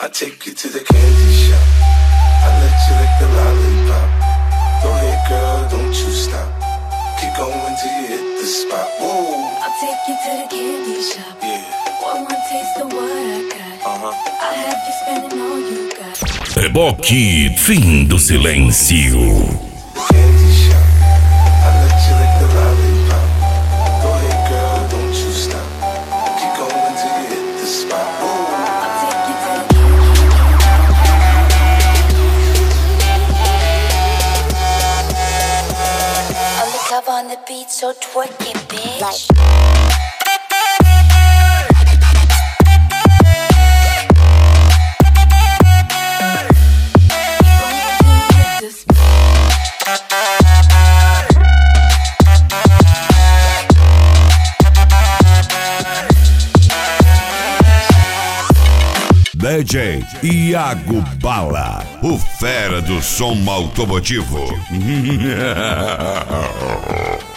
I take you to the candy shop. I let you lick the lollipop. Go ahead, girl, don't you stop. Keep going till you hit the spot. Whoa. I'll take you to the candy shop. Yeah. One taste of what I got. I'll have you spending all you got. Reboque, fim do silêncio. Candy shop. I let you lick the lollipop. Go ahead, girl, don't you stop. Keep going till you hit the spot. Whoa. I'll take you to the candy shop. On the cover on the beat, so twerk it, bitch. DJ Iago Bala, o fera do som automotivo.